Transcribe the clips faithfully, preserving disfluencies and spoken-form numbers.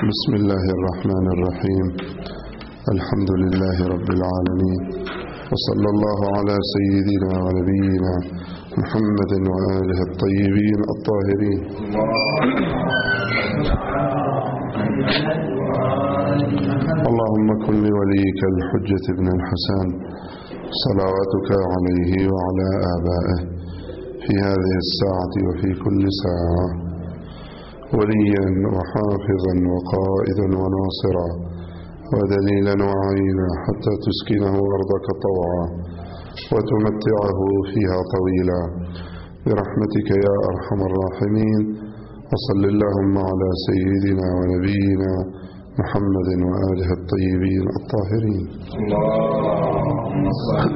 بسم الله الرحمن الرحيم. الحمد لله رب العالمين، وصلى الله على سيدنا ونبينا محمد وآله الطيبين الطاهرين. اللهم كن لوليك الحجة ابن الحسن صلواتك عليه وعلى آبائه في هذه الساعة وفي كل ساعة وليا وحافظا وقائدا وناصرا ودليلا وعينا حتى تسكنه أرضك طوعا وتمتعه فيها طويلا برحمتك يا أرحم الراحمين. وصل اللهم على سيدنا ونبينا محمد وآله الطيبين الطاهرين. اللهم صل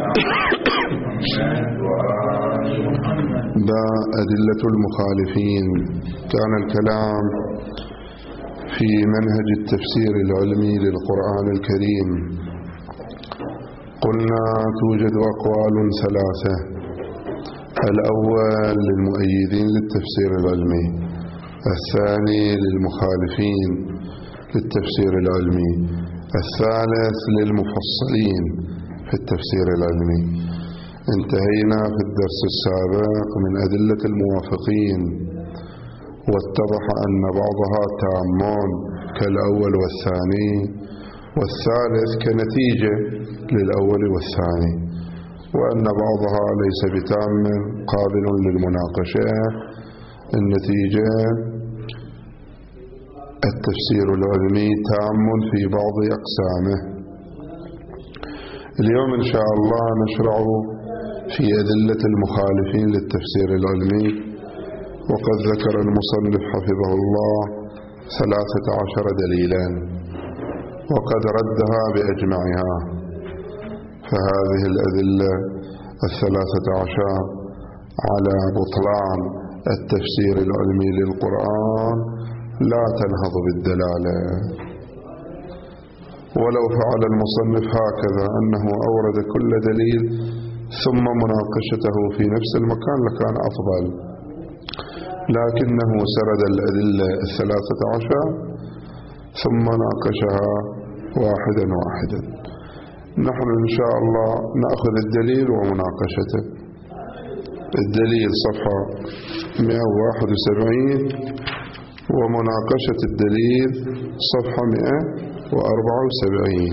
على أدلة المخالفين. كان الكلام في منهج التفسير العلمي للقرآن الكريم. قلنا توجد أقوال ثلاثة: الأول للمؤيدين للتفسير العلمي، الثاني للمخالفين للتفسير العلمي، الثالث للمفصلين في التفسير العلمي. انتهينا في الدرس السابق من أدلة الموافقين، واتضح أن بعضها تامون كالأول والثاني، والثالث كنتيجة للأول والثاني، وأن بعضها ليس بتام قابل للمناقشة. النتيجة التفسير العلمي تام في بعض أقسامه. اليوم إن شاء الله نشرع في أدلة المخالفين للتفسير العلمي، وقد ذكر المصنف حفظه الله ثلاثة عشر دليلا وقد ردها بأجمعها. فهذه الأدلة الثلاثة عشر على بطلان التفسير العلمي للقرآن لا تنهض بالدلالة، ولو فعل المصنف هكذا أنه أورد كل دليل ثم مناقشته في نفس المكان لكان أفضل، لكنه سرد الأدلة الثلاثة عشر ثم ناقشها واحدا واحدا. نحن إن شاء الله نأخذ الدليل ومناقشته. الدليل صفحة مئة وواحد وسبعين ومناقشة الدليل صفحة مئة وأربعة وسبعين.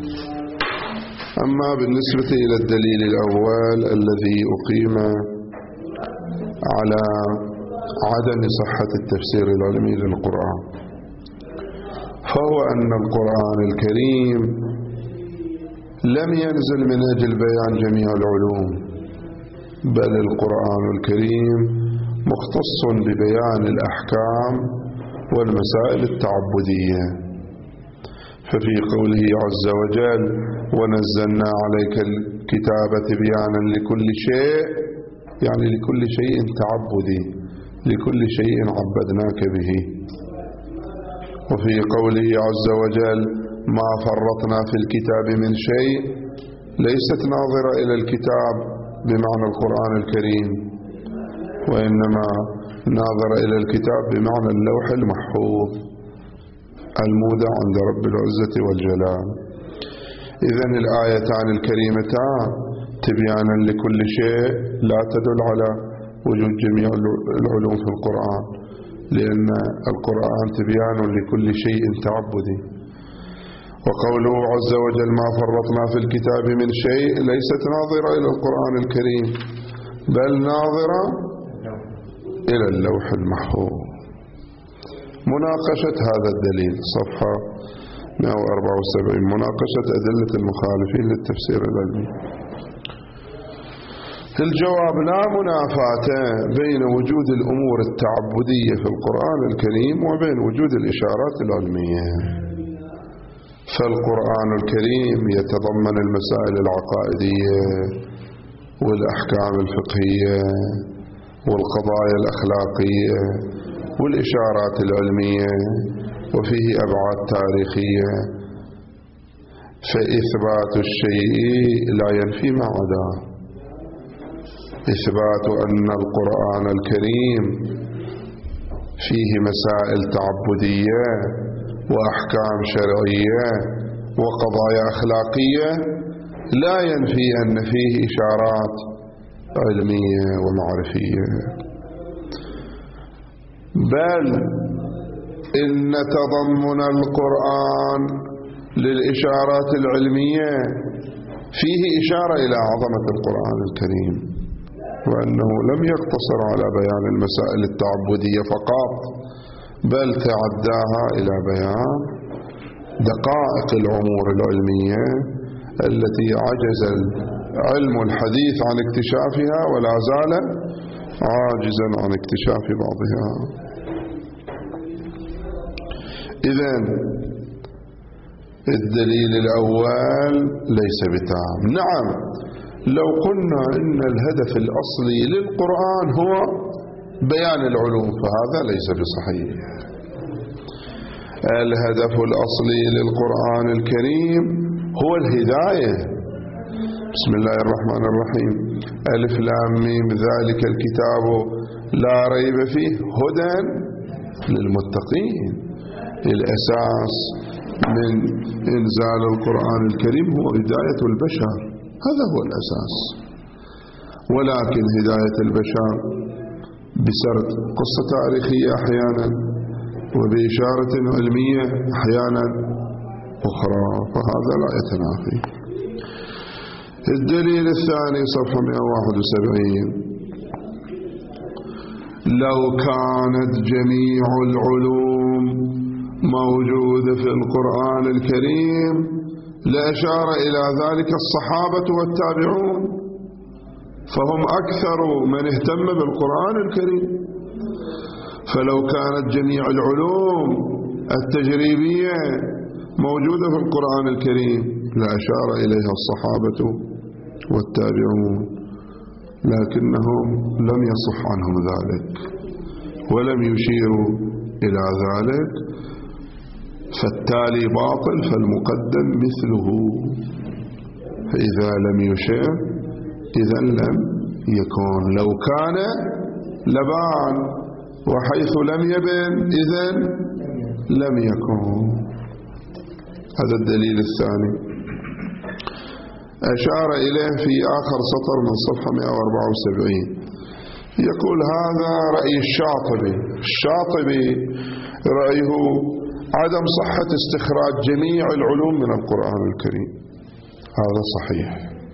أما بالنسبة إلى الدليل الأول الذي أقيم على عدم صحة التفسير العلمي للقرآن، فهو أن القرآن الكريم لم ينزل من أجل بيان جميع العلوم، بل القرآن الكريم مختص ببيان الأحكام والمسائل التعبدية. ففي قوله عز وجل: ونزلنا عليك الكتاب تبيانا لكل شيء، يعني لكل شيء تعبدي، لكل شيء عبدناك به. وفي قوله عز وجل: ما فرطنا في الكتاب من شيء، ليست ناظرة إلى الكتاب بمعنى القرآن الكريم، وإنما ناظرة إلى الكتاب بمعنى اللوح المحفوظ المودع عند رب العزة والجلال. إذن الآيتان الكريمتان تبيانا لكل شيء لا تدل على وجود جميع العلوم في القرآن، لأن القرآن تبيان لكل شيء تعبدي. وقوله عز وجل: ما فرطنا في الكتاب من شيء، ليست ناظرة إلى القرآن الكريم، بل ناظرة إلى اللوح المحفوظ. مناقشة هذا الدليل صفحة مئة وأربعة وسبعين، مناقشة أدلة المخالفين للتفسير العلمي. الجواب: لا منافاة بين وجود الأمور التعبدية في القرآن الكريم وبين وجود الإشارات العلمية. فالقرآن الكريم يتضمن المسائل العقائدية والأحكام الفقهية والقضايا الأخلاقية والإشارات العلمية، وفيه أبعاد تاريخية، فإثبات الشيء لا ينفي ما عداه. إثبات أن القرآن الكريم فيه مسائل تعبدية وأحكام شرعية وقضايا أخلاقية لا ينفي أن فيه إشارات علمية ومعرفية، بل إن تضمن القرآن للإشارات العلمية فيه إشارة إلى عظمة القرآن الكريم، وأنه لم يقتصر على بيان المسائل التعبدية فقط، بل تعداها إلى بيان دقائق الأمور العلمية التي عجز العلم الحديث عن اكتشافها ولا زال عاجزا عن اكتشاف بعضها. إذن الدليل الأول ليس بتام. نعم، لو قلنا إن الهدف الأصلي للقرآن هو بيان العلوم فهذا ليس بصحيح. الهدف الأصلي للقرآن الكريم هو الهداية. بسم الله الرحمن الرحيم، ألف لام ميم ذلك الكتاب لا ريب فيه هدى للمتقين. الأساس من إنزال القرآن الكريم هو هداية البشر، هذا هو الأساس، ولكن هداية البشر بسرد قصة تاريخية أحيانا وبإشارة علمية أحيانا أخرى، فهذا لا يتنافي. الدليل الثاني صفحة مئة وواحد وسبعين، لو كانت جميع العلوم موجودة في القرآن الكريم لأشار إلى ذلك الصحابة والتابعون، فهم أكثر من اهتم بالقرآن الكريم. فلو كانت جميع العلوم التجريبية موجودة في القرآن الكريم لأشار إليها الصحابة والتابعون، لكنهم لم يصح عنهم ذلك ولم يشيروا إلى ذلك، فالتالي باطل فالمقدم مثله. فإذا لم يشير إذا لم يكون، لو كان لبان، وحيث لم يبن إذا لم يكون. هذا الدليل الثاني أشار إليه في آخر سطر من صفحة مئة وأربعة وسبعين، يقول هذا رأي الشاطبي. الشاطبي رأيه عدم صحة استخراج جميع العلوم من القرآن الكريم، هذا صحيح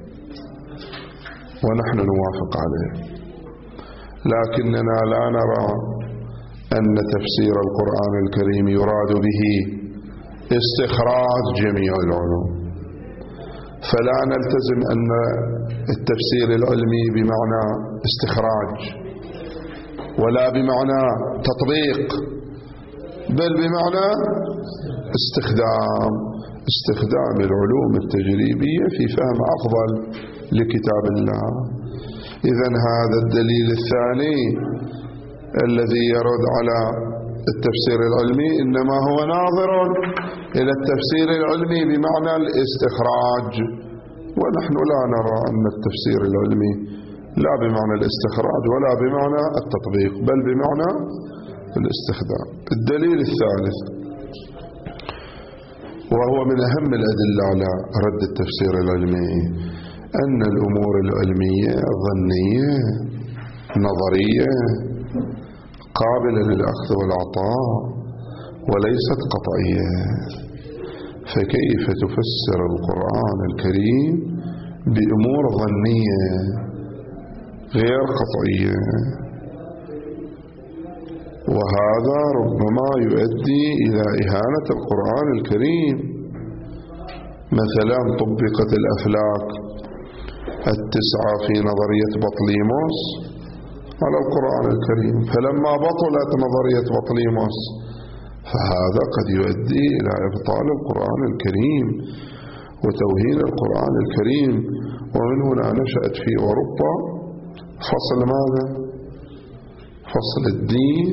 ونحن نوافق عليه، لكننا لا نرى أن تفسير القرآن الكريم يراد به استخراج جميع العلوم، فلا نلتزم أن التفسير العلمي بمعنى استخراج ولا بمعنى تطبيق، بل بمعنى استخدام استخدام العلوم التجريبية في فهم أفضل لكتاب الله. إذن هذا الدليل الثاني الذي يرد على التفسير العلمي إنما هو ناظر إلى التفسير العلمي بمعنى الاستخراج، ونحن لا نرى أن التفسير العلمي لا بمعنى الاستخراج ولا بمعنى التطبيق، بل بمعنى الاستخدام. الدليل الثالث وهو من أهم الأدلة على رد التفسير العلمي أن الأمور العلمية ظنية نظرية قابلة للأخذ والعطاء وليست قطعية، فكيف تفسر القرآن الكريم بأمور ظنية غير قطعية؟ وهذا ربما يؤدي إلى إهانة القرآن الكريم. مثلا طبقت الأفلاك التسعة في نظرية بطليموس على القرآن الكريم، فلما بطلت نظرية بطليموس فهذا قد يؤدي إلى إبطال القرآن الكريم وتوهين القرآن الكريم. ومن هنا نشأت في أوروبا فصل ماذا؟ فصل الدين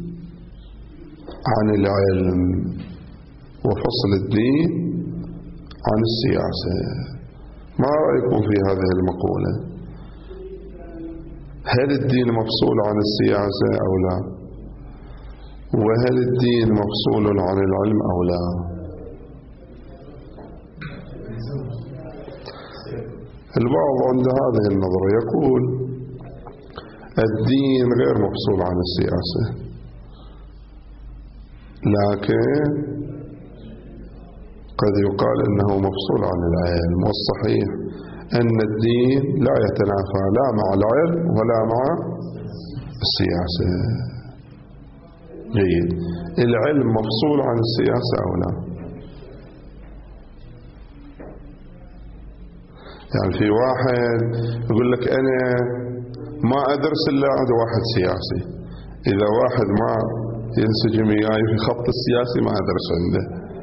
عن العلم وفصل الدين عن السياسة. ما رأيكم في هذه المقولة؟ هل الدين مفصول عن السياسة أو لا؟ وهل الدين مفصول عن العلم أو لا؟ البعض عند هذه النظرة يقول الدين غير مفصول عن السياسة، لكن قد يقال أنه مفصول عن العلم، والصحيح أن الدين لا يتنافى لا مع العلم ولا مع السياسة. جيد. العلم مفصول عن السياسة أو لا؟ يعني في واحد يقول لك أنا ما أدرس إلا عند واحد سياسي، إذا واحد ما ينسجم وياي في خط السياسي ما أدرس عنده.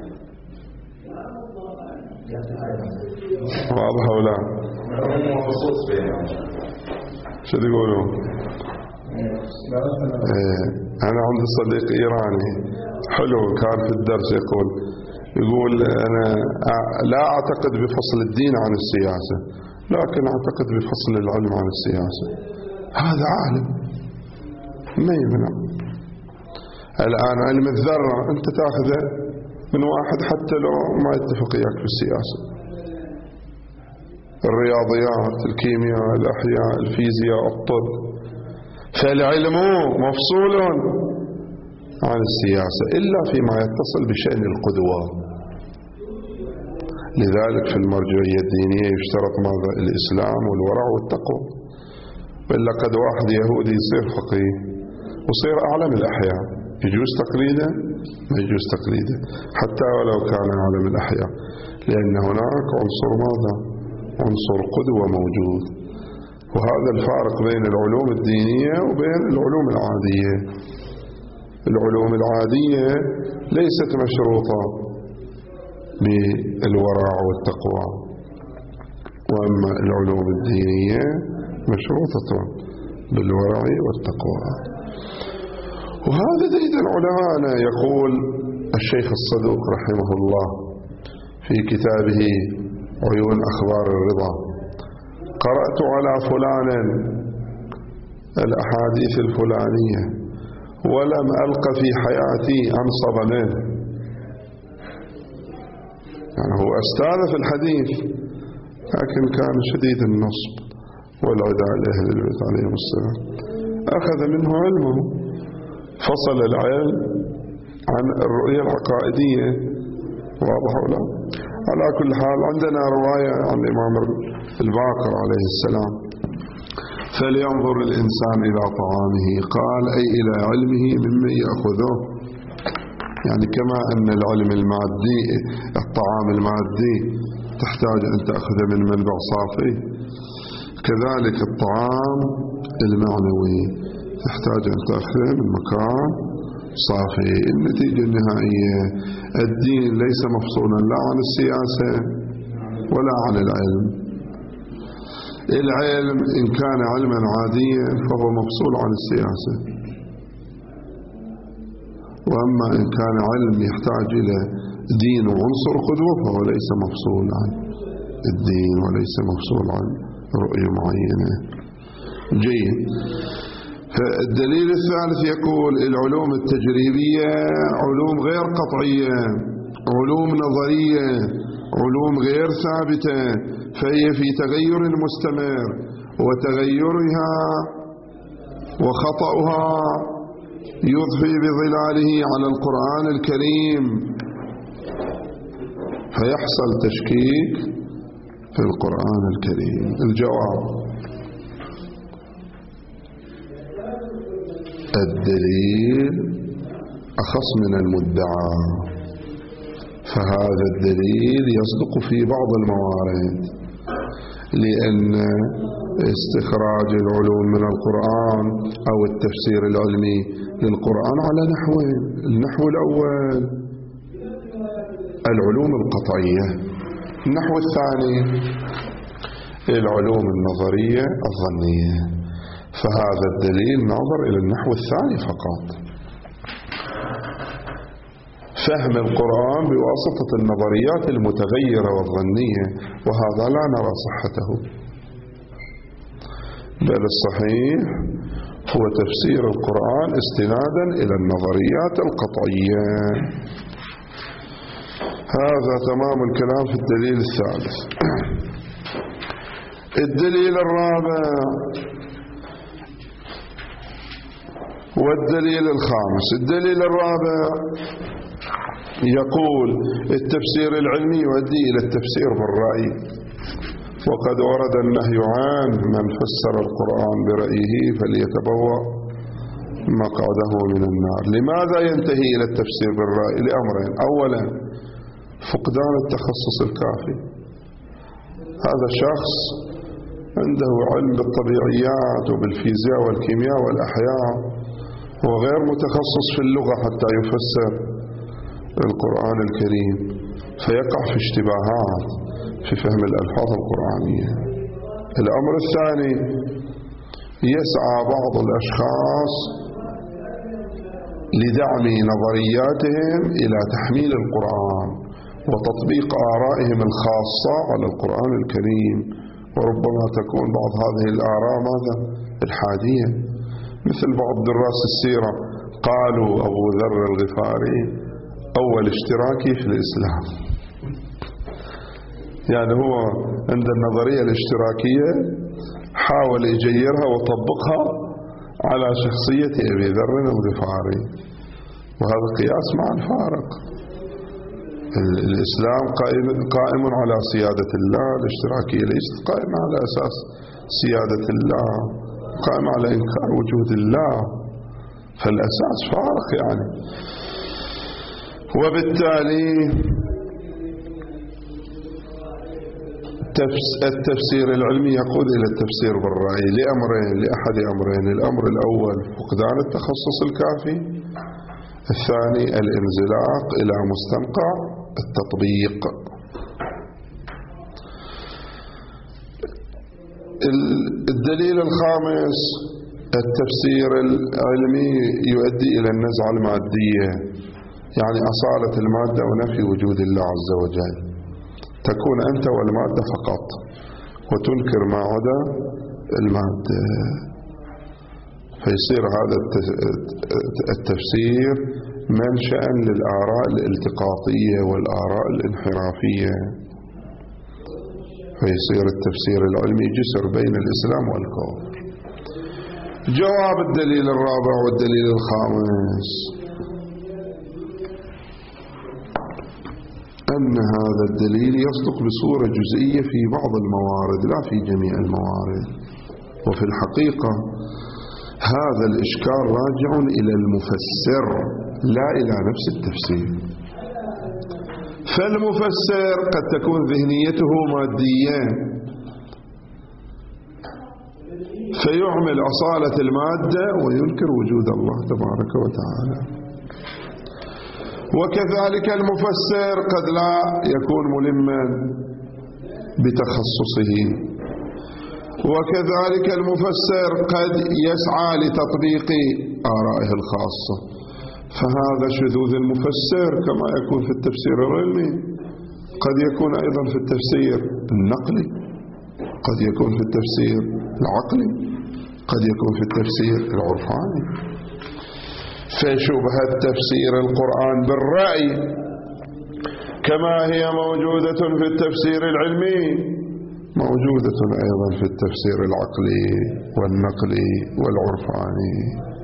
واضح ولا؟ شو تقولون؟ إيه. أنا عندي صديق إيراني حلو كان في الدرس يقول يقول أنا لا أعتقد بفصل الدين عن السياسة، لكن أعتقد بفصل العلم عن السياسة. هذا عالم ما يمنع. الآن علم الذرة أنت تأخذه من واحد حتى لو ما يتفق إياك في السياسة. الرياضيات، الكيمياء، الأحياء، الفيزياء، الطب، فالعلم مفصول عن السياسة إلا فيما يتصل بشأن القدوة. لذلك في المرجعية الدينية يشترط ماذا؟ الإسلام والورع والتقوى. وإلا قد واحد يهودي يصير فقيه ويصير أعلم الأحياء، يجوز تقليده؟ ما يجوز تقليده حتى ولو كان أعلم الأحياء، لأن هناك عنصر ماذا؟ عنصر قدوة موجود. وهذا الفارق بين العلوم الدينية وبين العلوم العادية. العلوم العادية ليست مشروطة بالورع والتقوى، وأما العلوم الدينية مشروطة بالورع والتقوى. وهذا دليل علماءنا. يقول الشيخ الصدوق رحمه الله في كتابه عيون أخبار الرضا: قرأت على فلان الأحاديث الفلانية ولم ألق في حياتي أنصب منه. يعني هو أستاذ في الحديث لكن كان شديد النصب والعداء لأهل البيت عليهم السلام. أخذ منه علمه، فصل العلم عن الرؤية العقائدية. واضح ولا؟ على كل حال عندنا رواية عن الإمام الباقر عليه السلام: فلينظر الإنسان إلى طعامه، قال أي إلى علمه ممن يأخذه. يعني كما أن العلم المادي الطعام المادي تحتاج أن تأخذ من منبع صافي، كذلك الطعام المعنوي تحتاج أن تأخذه من مكان صافي. النتيجة النهائية الدين ليس مفصولا لا عن السياسة ولا عن العلم. العلم إن كان علما عاديا فهو مفصول عن السياسة، وأما إن كان علم يحتاج إلى دين وعنصر قدوة فهو ليس مفصول عن الدين وليس مفصول عن رؤية معينة. جيد. فالدليل الثالث يقول العلوم التجريبية علوم غير قطعية، علوم نظرية، علوم غير ثابتة، فهي في تغير مستمر، وتغيرها وخطأها يضفي بظلاله على القرآن الكريم، فيحصل تشكيك في القرآن الكريم. الجواب: الدليل أخص من المدعى، فهذا الدليل يصدق في بعض الموارد، لأن استخراج العلوم من القرآن أو التفسير العلمي للقرآن على نحوين: النحو الأول العلوم القطعية، النحو الثاني العلوم النظرية الظنية. فهذا الدليل ناظر إلى النحو الثاني فقط، فهم القرآن بواسطة النظريات المتغيرة والظنية، وهذا لا نرى صحته، بل الصحيح هو تفسير القرآن استنادا إلى النظريات القطعية. هذا تمام الكلام في الدليل الثالث. الدليل الرابع والدليل الخامس. الدليل الرابع يقول التفسير العلمي يؤدي إلى التفسير بالرأي، وقد ورد النهي عن من فسر القرآن برأيه فليتبوأ مقعده من النار. لماذا ينتهي إلى التفسير بالرأي؟ لأمرين: أولا فقدان التخصص الكافي. هذا شخص عنده علم بالطبيعيات وبالفيزياء والكيمياء والأحياء وغير متخصص في اللغة حتى يفسر القرآن الكريم، فيقع في اشتباهات في فهم الألفاظ القرآنية. الأمر الثاني: يسعى بعض الأشخاص لدعم نظرياتهم إلى تحميل القرآن وتطبيق آرائهم الخاصة على القرآن الكريم، وربما تكون بعض هذه الآراء ماذا؟ الحادية، مثل بعض دراس السيرة قالوا أبو ذر الغفاري أول اشتراكي في الإسلام. يعني هو عند النظرية الاشتراكية حاول يجيرها وطبقها على شخصية أبي ذر الغفاري، وهذا قياس مع الفارق. الإسلام قائم على سيادة الله، الاشتراكية ليست قائمة على أساس سيادة الله، قائمة على إنكار وجود الله، فالأساس فارق يعني. وبالتالي التفسير العلمي يقود إلى التفسير بالرأي لأمرين، لأحد أمرين: الأمر الأول فقدان التخصص الكافي، الثاني الانزلاق إلى مستنقع التطبيق. الدليل الخامس: التفسير العلمي يؤدي إلى النزعة المادية، يعني أصالة المادة ونفي وجود الله عز وجل. تكون أنت والمادة فقط وتنكر ما عدا المادة، فيصير هذا التفسير منشأ للآراء الالتقاطية والآراء الانحرافية، فيصير التفسير العلمي جسر بين الإسلام والكفر. جواب الدليل الرابع والدليل الخامس: أن هذا الدليل يصدق بصورة جزئية في بعض الموارد لا في جميع الموارد، وفي الحقيقة هذا الإشكال راجع إلى المفسر لا إلى نفس التفسير. فالمفسر قد تكون ذهنيته مادية فيعمل أصالة المادة وينكر وجود الله تبارك وتعالى، وكذلك المفسر قد لا يكون ملما بتخصصه، وكذلك المفسر قد يسعى لتطبيق آرائه الخاصة. فهذا شذوذ المفسر كما يكون في التفسير العلمي قد يكون أيضا في التفسير النقلي، قد يكون في التفسير العقلي، قد يكون في التفسير العرفاني. فشبهة تفسير القرآن بالرأي كما هي موجودة في التفسير العلمي موجودة أيضا في التفسير العقلي والنقلي والعرفاني.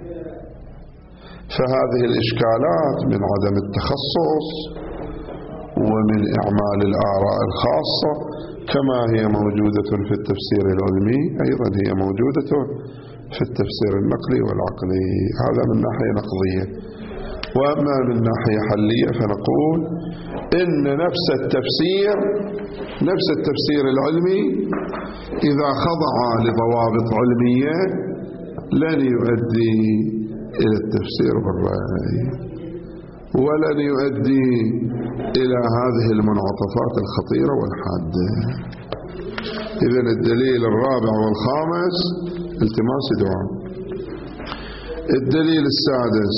فهذه الإشكالات من عدم التخصص ومن إعمال الآراء الخاصة كما هي موجودة في التفسير العلمي أيضا هي موجودة في التفسير النقلي والعقلي. هذا من ناحية نقضية. وأما من ناحية حلية فنقول إن نفس التفسير نفس التفسير العلمي إذا خضع لضوابط علمية لن يؤدي إلى التفسير بالرأي ولن يؤدي إلى هذه المنعطفات الخطيرة والحادة. إذن الدليل الرابع والخامس التماس دعاء. الدليل السادس: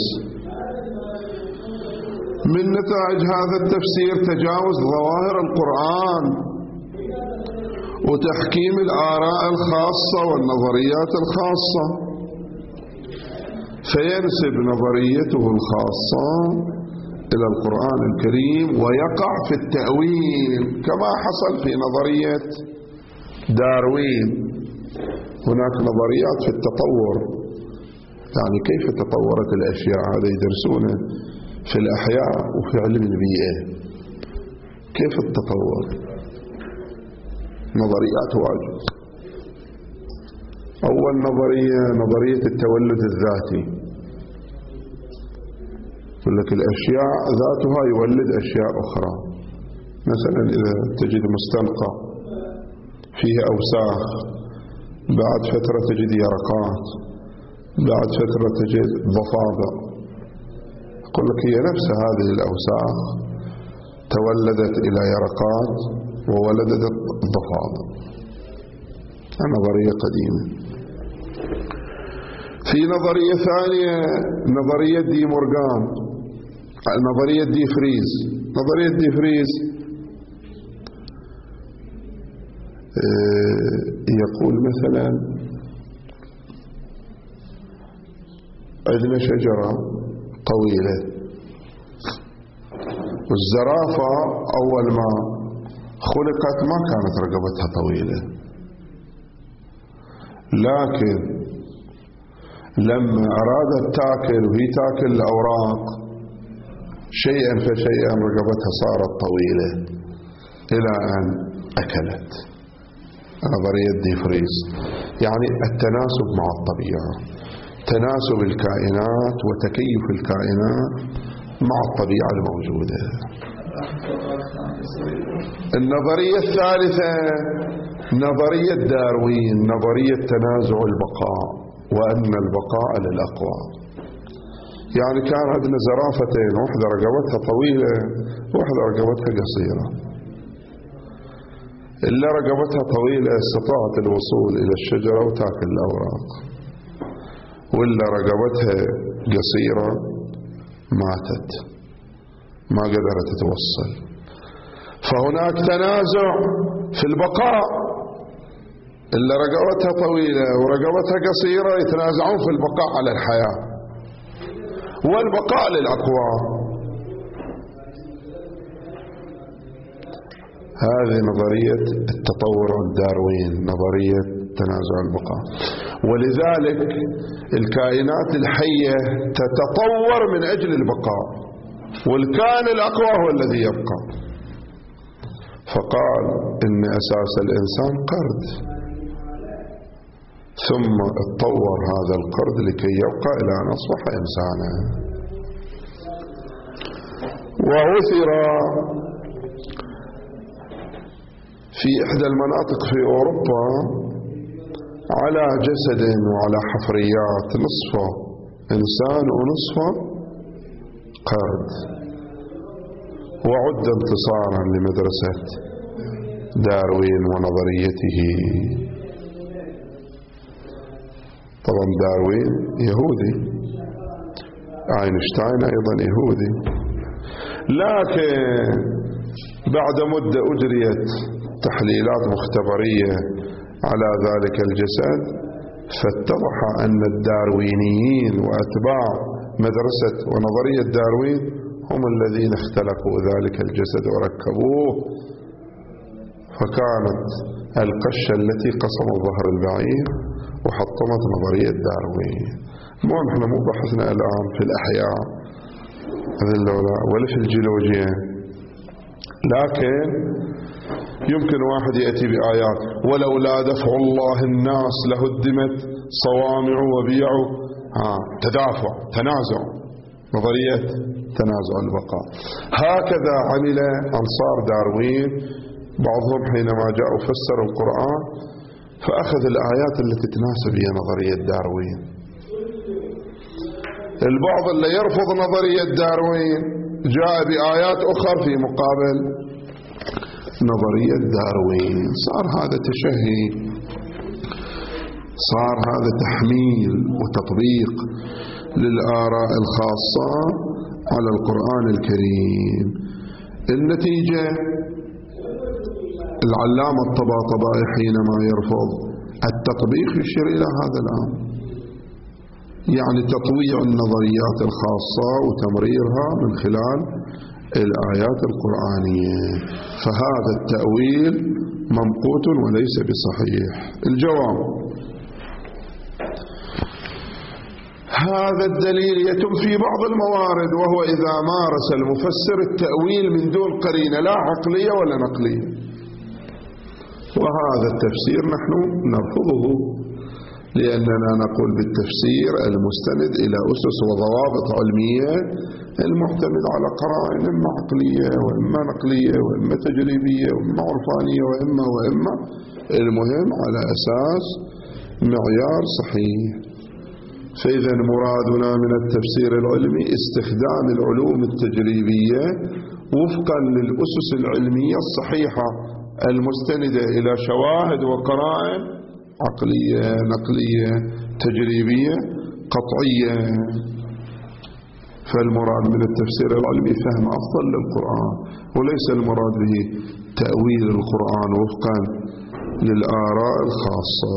من نتائج هذا التفسير تجاوز ظواهر القرآن وتحكيم الآراء الخاصة والنظريات الخاصة. فينسب نظريته الخاصة إلى القرآن الكريم ويقع في التأويل كما حصل في نظرية داروين. هناك نظريات في التطور، يعني كيف تطورت الأشياء، هذا يدرسونه في الأحياء وفي علم البيئة، كيف التطور، نظريات واجد. أول نظرية نظرية التولد الذاتي، يقول لك الأشياء ذاتها يولد أشياء أخرى. مثلا إذا تجد مستنقع فيه أوساخ، بعد فترة تجد يرقات، بعد فترة تجد ضفادع، يقول لك هي نفس هذه الأوساخ تولدت إلى يرقات وولدت ضفادع. نظرية قديمة. في نظرية ثانية نظرية دي مورغان، نظرية دي فريز. نظرية دي فريز يقول مثلا عندنا شجرة طويلة، والزرافة أول ما خلقت ما كانت رقبتها طويلة، لكن لما أرادت تأكل وهي تأكل الأوراق شيئا فشيئا رقبتها صارت طويلة إلى أن أكلت. نظرية دي فريز يعني التناسب مع الطبيعة، تناسب الكائنات وتكيف الكائنات مع الطبيعة الموجودة. النظرية الثالثة نظرية داروين، نظرية تنازع البقاء، وأن البقاء للأقوى. يعني كان عندنا زرافتين، واحدة رقبتها طويلة واحدة رقبتها قصيرة. إلا رقبتها طويلة استطاعت الوصول إلى الشجرة وتأكل الأوراق، وإلا رقبتها قصيرة ماتت، ما قدرت تتوصل. فهناك تنازع في البقاء، إلا رقبتها طويلة ورقبتها قصيرة يتنازعون في البقاء على الحياة، والبقاء للأقوى. هذه نظرية التطور الداروين، نظرية تنازع البقاء. ولذلك الكائنات الحية تتطور من أجل البقاء، والكائن الأقوى هو الذي يبقى. فقال إن أساس الإنسان قرد، ثم اتطور هذا القرد لكي يبقى إلى أن أصبح إنسانا. وعثر في إحدى المناطق في أوروبا على جسد وعلى حفريات نصفه إنسان ونصفه قرد، وعد انتصارا لمدرسة داروين ونظريته. طبعا داروين يهودي، أينشتاين أيضا يهودي، لكن بعد مدة أجريت تحليلات مختبرية على ذلك الجسد، فاتضح أن الداروينيين وأتباع مدرسة ونظرية داروين هم الذين اختلقوا ذلك الجسد وركبوه، فكانت القشة التي قسمت ظهر البعير وحطمت نظرية داروين. المهم احنا مو بحثنا الآن في الأحياء ولا في الجيولوجيا، لكن يمكن واحد يأتي بآيات ولولا دفع الله الناس لهدمت صوامع وبيع، ها تدافع تنازع، نظرية تنازع البقاء. هكذا عمل أنصار داروين، بعضهم حينما جاءوا فسروا القرآن فأخذ الآيات التي تناسب هي نظرية داروين. البعض اللي يرفض نظرية داروين جاء بآيات أخرى في مقابل نظرية داروين. صار هذا تشهي، صار هذا تحميل وتطبيق للآراء الخاصة على القرآن الكريم. النتيجة العلامة الطباطبائي حينما يرفض التطبيق يشير إلى هذا الأمر، يعني تطويع النظريات الخاصة وتمريرها من خلال الآيات القرآنية. فهذا التأويل ممقوت وليس بصحيح. الجواب: هذا الدليل يتم في بعض الموارد، وهو إذا مارس المفسر التأويل من دون قرينة لا عقلية ولا نقلية، وهذا التفسير نحن نرفضه، لأننا نقول بالتفسير المستند إلى أسس وضوابط علمية المعتمد على قرائن إما عقلية وإما نقلية وإما تجريبية وإما عرفانية وإما وإما المهم على أساس معيار صحيح. فإذا مرادنا من التفسير العلمي استخدام العلوم التجريبية وفقا للأسس العلمية الصحيحة المستندة إلى شواهد وقرائن عقلية نقلية تجريبية قطعية. فالمراد من التفسير العلمي فهم أفضل للقرآن، وليس المراد به تأويل القرآن وفقا للآراء الخاصة.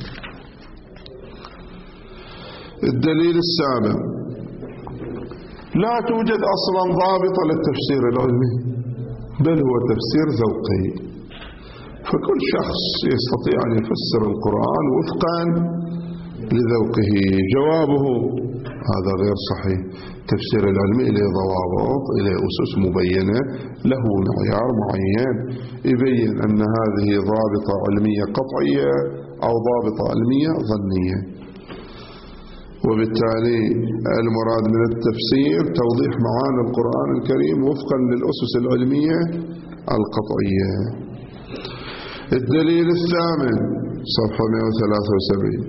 الدليل السابع: لا توجد أصلا ضابطة للتفسير العلمي، بل هو تفسير ذوقي، فكل شخص يستطيع أن يفسر القرآن وفقا لذوقه. جوابه: هذا غير صحيح. التفسير العلمي له ضوابط، له أسس مبينة، له معيار معين يبين أن هذه ضابطة علمية قطعية أو ضابطة علمية ظنية. وبالتالي المراد من التفسير توضيح معاني القرآن الكريم وفقا للأسس العلمية القطعية. الدليل الثامن صفحة مئة وثلاثة وسبعين: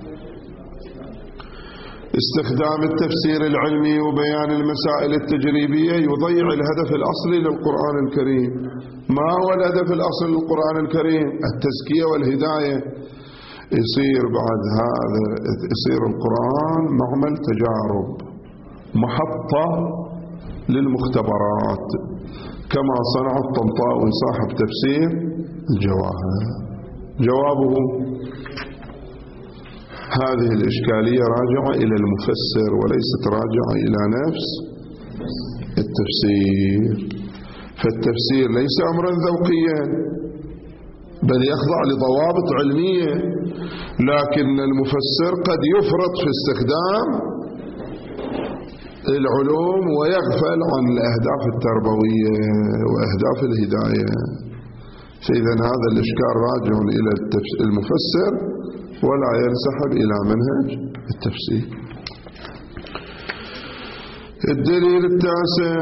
استخدام التفسير العلمي وبيان المسائل التجريبية يضيع الهدف الأصلي للقرآن الكريم. ما هو الهدف الأصلي للقرآن الكريم؟ التزكية والهداية. يصير بعد هذا يصير القرآن معمل تجارب، محطة للمختبرات، كما صنع الطنطاوي صاحب تفسير الجواهر. جوابه: هذه الإشكالية راجعة إلى المفسر وليست راجعة إلى نفس التفسير. فالتفسير ليس أمرا ذوقيا، بل يخضع لضوابط علمية، لكن المفسر قد يفرط في استخدام العلوم ويغفل عن الأهداف التربوية وأهداف الهداية. فإذا هذا الإشكال راجع إلى المفسر ولا ينسحب إلى منهج التفسير. الدليل التاسع: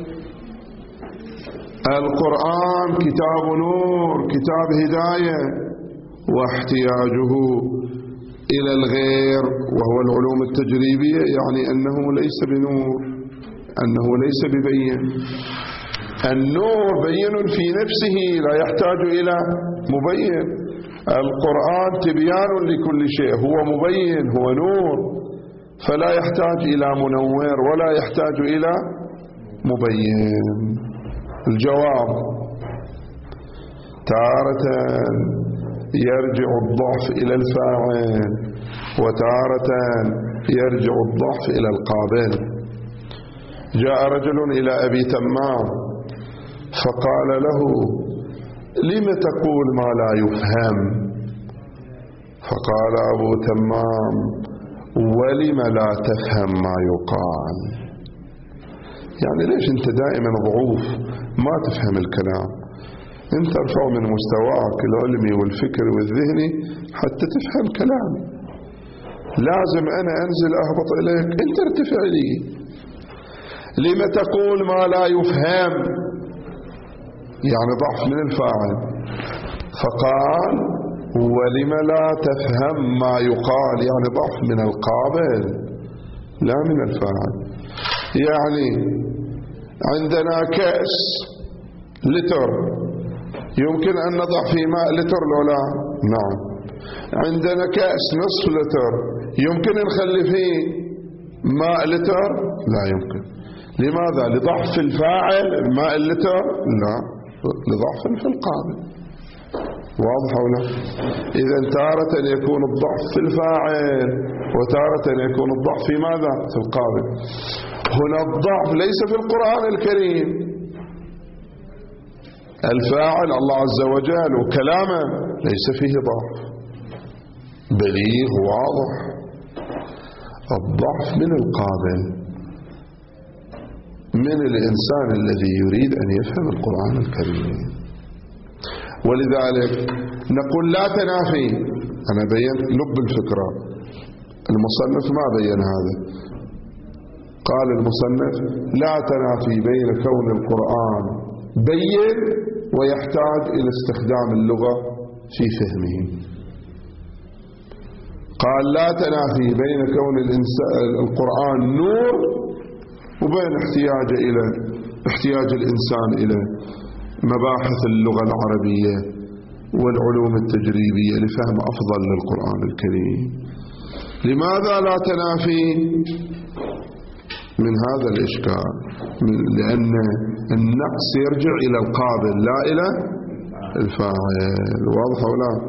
القرآن كتاب نور، كتاب هداية، واحتياجه إلى الغير وهو العلوم التجريبية يعني أنه ليس بنور، أنه ليس ببين. النور بين في نفسه لا يحتاج إلى مبين. القرآن تبيان لكل شيء، هو مبين، هو نور، فلا يحتاج إلى منور ولا يحتاج إلى مبين. الجواب: تارة يرجع الضعف إلى الفاعل، وتارة يرجع الضعف إلى القابل. جاء رجل إلى أبي تمام فقال له: لم تقول ما لا يفهم؟ فقال أبو تمام: ولم لا تفهم ما يقال؟ يعني ليش أنت دائما ضعوف ما تفهم الكلام؟ أنت ارفع من مستواك العلمي والفكري والذهني حتى تفهم كلامي. لازم أنا أنزل أهبط إليك، أنت ارتفع لي. لم تقول ما لا يفهم؟ يعني ضعف من الفاعل. فقال: ولم لا تفهم ما يقال؟ يعني ضعف من القابل لا من الفاعل. يعني عندنا كأس لتر، يمكن أن نضع فيه ماء لتر لو لا؟ نعم. عندنا كأس نصف لتر، يمكن نخلي فيه ماء لتر؟ لا يمكن. لماذا؟ لضعف الفاعل الماء اللتر؟ لا، لضعف في القابل. واضح أو لا؟ إذا تارة يكون الضعف في الفاعل وتارة يكون الضعف في ماذا؟ في القابل. هنا الضعف ليس في القرآن الكريم، الفاعل الله عز وجل وكلامه ليس فيه ضعف، بليغ واضح. الضعف من القابل، من الإنسان الذي يريد أن يفهم القرآن الكريم. ولذلك نقول لا تنافي. أنا بيّنت لب الفكرة، المصنف ما بيّن هذا. قال المصنف لا تنافي بين كون القرآن بين ويحتاج إلى استخدام اللغة في فهمه. قال لا تنافي بين كون القرآن نور وبين احتياج إلى احتياج الإنسان إلى مباحث اللغة العربية والعلوم التجريبية لفهم أفضل للقرآن الكريم. لماذا لا تنافي؟ من هذا الإشكال، لأن النقص يرجع إلى القابل لا إلى الفاعل. واضح ولا لا؟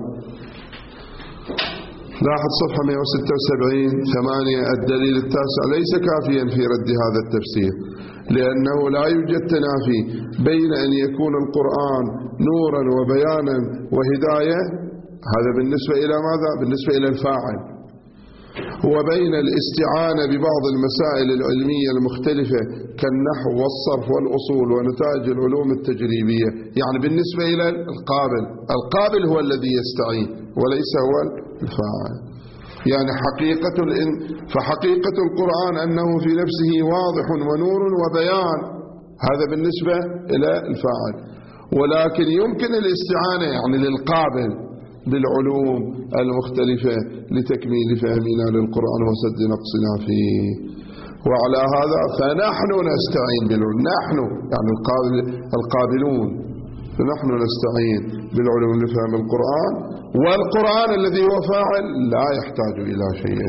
لاحظ صفحة مئة وستة وسبعين ثمانية. الدليل التاسع ليس كافيا في رد هذا التفسير، لأنه لا يوجد تنافي بين أن يكون القرآن نورا وبيانا وهداية، هذا بالنسبة إلى ماذا؟ بالنسبة إلى الفاعل، وبين الاستعانة ببعض المسائل العلمية المختلفة كالنحو والصرف والأصول ونتائج العلوم التجريبية. يعني بالنسبة إلى القابل، القابل هو الذي يستعين وليس هو الفاعل. يعني حقيقة الإن فحقيقة القرآن أنه في نفسه واضح ونور وبيان، هذا بالنسبة إلى الفاعل. ولكن يمكن الاستعانة يعني للقابل بالعلوم المختلفة لتكميل فهمنا للقرآن وسد نقصنا فيه. وعلى هذا فنحن نستعين بالعلوم، نحن يعني القابل القابلون، فنحن نستعين بالعلوم لفهم القرآن، والقرآن الذي هو فاعل لا يحتاج إلى شيء.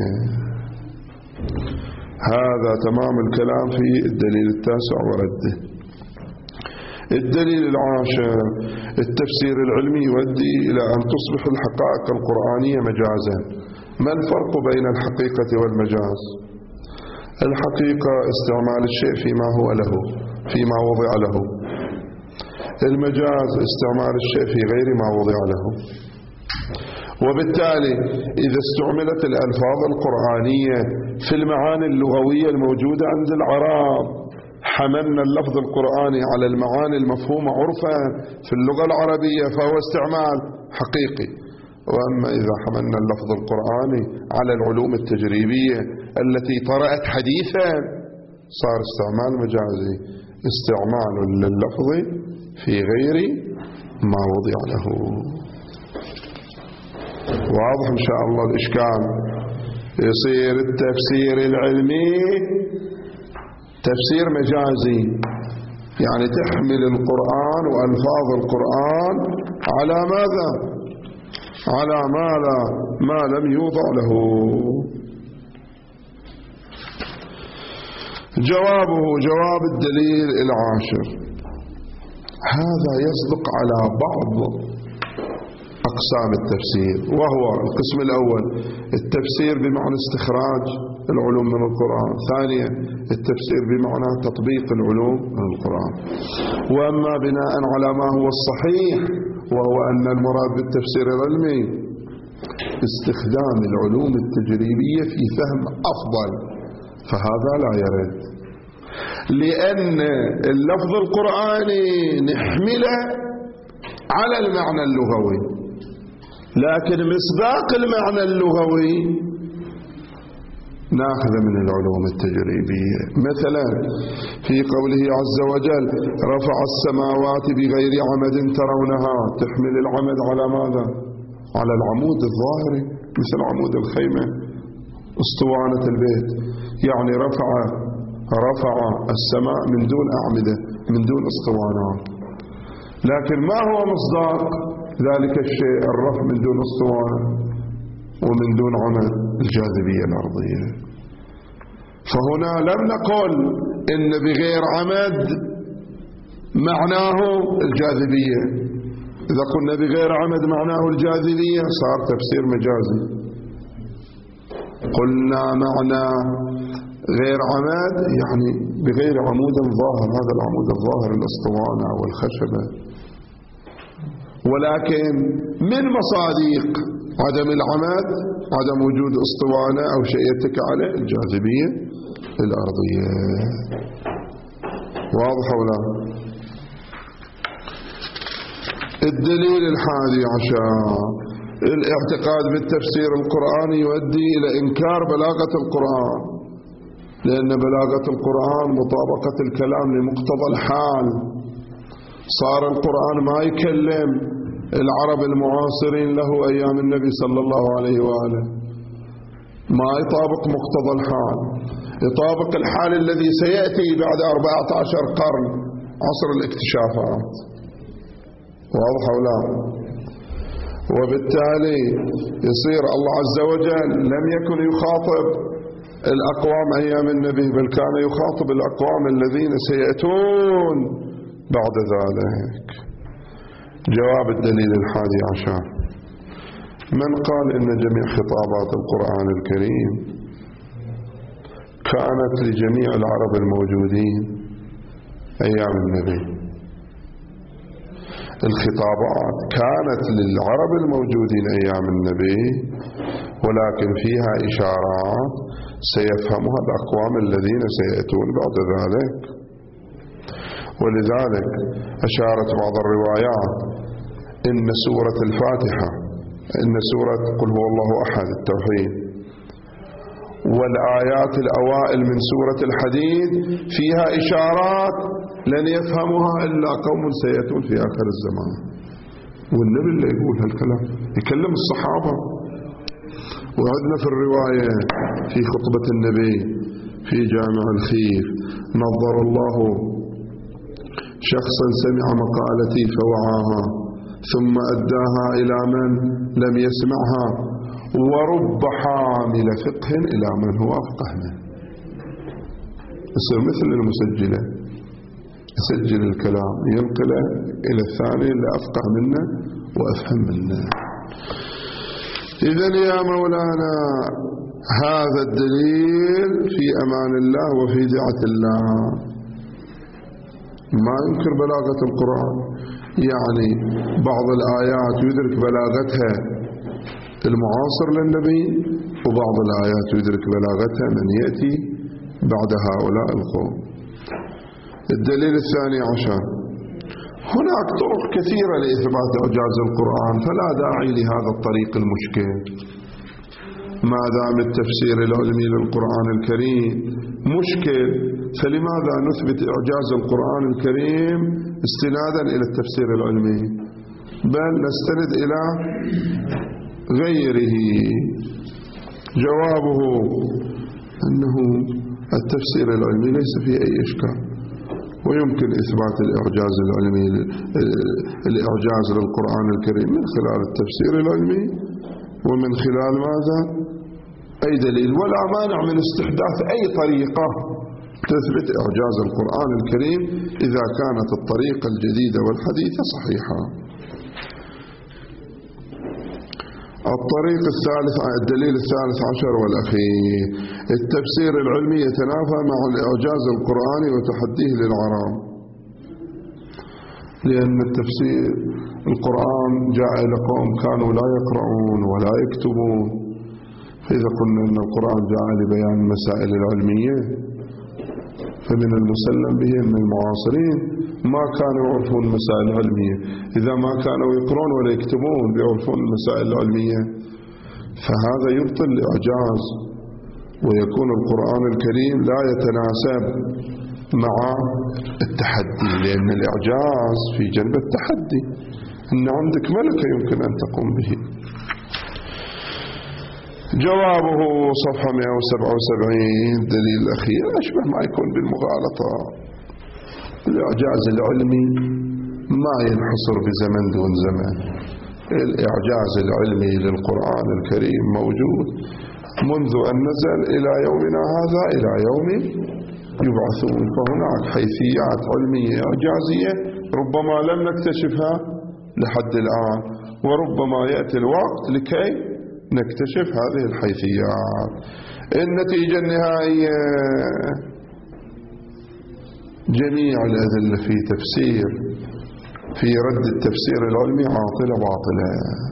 هذا تمام الكلام في الدليل التاسع ورده. الدليل العاشر التفسير العلمي يؤدي إلى أن تصبح الحقائق القرآنية مجازا. ما الفرق بين الحقيقة والمجاز؟ الحقيقة استعمال الشيء فيما هو له، فيما وضع له. المجاز استعمال الشيء في غير ما وضع له. وبالتالي إذا استعملت الألفاظ القرآنية في المعاني اللغوية الموجودة عند العرب، حملنا اللفظ القرآني على المعاني المفهومة عرفا في اللغة العربية فهو استعمال حقيقي. وأما إذا حملنا اللفظ القرآني على العلوم التجريبية التي طرأت حديثا صار استعمال مجازي، استعمال لللفظ في غير ما وضع له. واضح إن شاء الله الإشكال؟ يصير التفسير العلمي تفسير مجازي، يعني تحمل القرآن وألفاظ القرآن على ماذا؟ على ما لا ما لم يوضع له. جوابه جواب الدليل العاشر. هذا يصدق على بعض أقسام التفسير، وهو القسم الأول التفسير بمعنى استخراج العلوم من القرآن، ثانيا التفسير بمعنى تطبيق العلوم من القرآن. وأما بناء على ما هو الصحيح وهو أن المراد بالتفسير العلمي استخدام العلوم التجريبية في فهم أفضل، فهذا لا يرد، لأن اللفظ القرآني نحمله على المعنى اللغوي، لكن مصداق المعنى اللغوي ناخذ من العلوم التجريبية. مثلا في قوله عز وجل رفع السماوات بغير عمد ترونها، تحمل العمد على ماذا؟ على العمود الظاهري مثل عمود الخيمة، اسطوانة البيت، يعني رفع رفع السماء من دون أعمدة، من دون اسطوانات. لكن ما هو مصداق ذلك الشيء؟ الرفع من دون اسطوانة ومن دون عمد، الجاذبية الأرضية. فهنا لم نقل إن بغير عمد معناه الجاذبية، إذا قلنا بغير عمد معناه الجاذبية صار تفسير مجازي. قلنا معنى غير عمد يعني بغير عمود ظاهر، هذا العمود الظاهر الأسطوانة والخشبة، ولكن من مصادق عدم العمد عدم وجود أسطوانة أو شيء يتكئ عليه الجاذبية الأرضية. واضح ولا؟ الدليل الحادي عشر: الاعتقاد بالتفسير القرآني يؤدي إلى إنكار بلاغة القرآن، لأن بلاغة القرآن مطابقة الكلام لمقتضى الحال. صار القرآن ما يكلم العرب المعاصرين له أيام النبي صلى الله عليه وآله، ما يطابق مقتضى الحال، يطابق الحال الذي سيأتي بعد أربعة عشر قرن، عصر الاكتشافات. واضح أو لا؟ وبالتالي يصير الله عز وجل لم يكن يخاطب الأقوام أيام النبي، بل كان يخاطب الأقوام الذين سيأتون بعد ذلك. جواب الدليل الحادي عشر: من قال إن جميع خطابات القرآن الكريم كانت لجميع العرب الموجودين أيام النبي. الخطابات كانت للعرب الموجودين أيام النبي، ولكن فيها إشارات سيفهمها الأقوام الذين سيأتون بعد ذلك. ولذلك أشارت بعض الروايات إن سورة الفاتحة، إن سورة قل هو الله أحد التوحيد، والآيات الأوائل من سورة الحديد فيها إشارات لن يفهمها إلا قوم سيأتون في آخر الزمان. والنبي اللي يقول هالكلام، يكلم الصحابة. وعندنا في الرواية في خطبة النبي في جامع الخيف: نظر الله شخصا سمع مقالتي فوعاها ثم أداها إلى من لم يسمعها، ورب حامل فقه إلى من هو أفقه منه. يصير مثل المسجلة، يسجل الكلام ينقله إلى الثاني اللي أفقه منه وأفهم منه. إذن يا مولانا هذا الدليل في أمان الله وفي دعة الله. ما ينكر بلاغة القرآن، يعني بعض الآيات يدرك بلاغتها المعاصر للنبي، وبعض الآيات يدرك بلاغتها من يأتي بعد هؤلاء القوم. الدليل الثاني عشر: هناك طرق كثيرة لإثبات إعجاز القرآن، فلا داعي لهذا الطريق المشكل. ما دام التفسير العلمي للقرآن الكريم مشكل، فلماذا نثبت إعجاز القرآن الكريم استنادا إلى التفسير العلمي، بل نستند إلى غيره؟ جوابه أنه التفسير العلمي ليس فيه أي إشكال، ويمكن إثبات الإعجاز العلمي الإعجاز للقرآن الكريم من خلال التفسير العلمي ومن خلال ماذا؟ أي دليل. ولا مانع من استحداث أي طريقة تثبت إعجاز القرآن الكريم إذا كانت الطريقة الجديدة والحديثة صحيحة. الطريق الثالث، الدليل الثالث عشر والأخير: التفسير العلمي يتنافى مع الإعجاز القرآني وتحديه للعرب، لأن التفسير القرآن جاء لقوم كانوا لا يقرؤون ولا يكتبون، فإذا قلنا أن القرآن جاء لبيان المسائل العلمية فمن المسلم به أن المعاصرين ما كانوا يعرفون المسائل العلمية. إذا ما كانوا يقرؤون ولا يكتبون بيعرفون المسائل العلمية، فهذا يبطل الإعجاز، ويكون القرآن الكريم لا يتناسب مع التحدي، لأن الإعجاز في جنب التحدي، أن عندك ملكة يمكن أن تقوم به. جوابه صفحة مئة وسبعة وسبعين. الدليل الأخير أشبه ما يكون بالمغالطة. الإعجاز العلمي ما ينحصر بزمن دون زمن. الإعجاز العلمي للقرآن الكريم موجود منذ أن نزل إلى يومنا هذا، إلى يوم يبعثون. فهناك حيثيات علمية إعجازية ربما لم نكتشفها لحد الآن، وربما يأتي الوقت لكي نكتشف هذه الحيثيات. النتيجة النهائية جميع الأدلة في تفسير في رد التفسير العلمي عاطلة باطلة.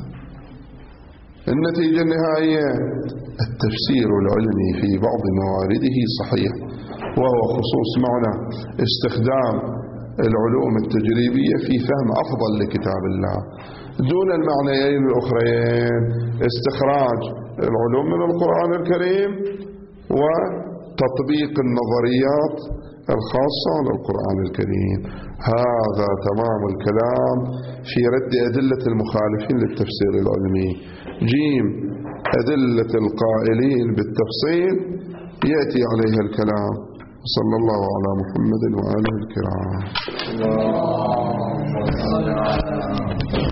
النتيجة النهائية التفسير العلمي في بعض موارده صحيح، وهو خصوص معنى استخدام العلوم التجريبية في فهم أفضل لكتاب الله، دون المعنيين الأخرين استخراج العلوم من القرآن الكريم وتطبيق النظريات الخاصة على القرآن الكريم. هذا تمام الكلام في رد أدلة المخالفين للتفسير العلمي. جيم أدلة القائلين بالتفصيل يأتي عليها الكلام. صلى الله على محمد وآله الكرام.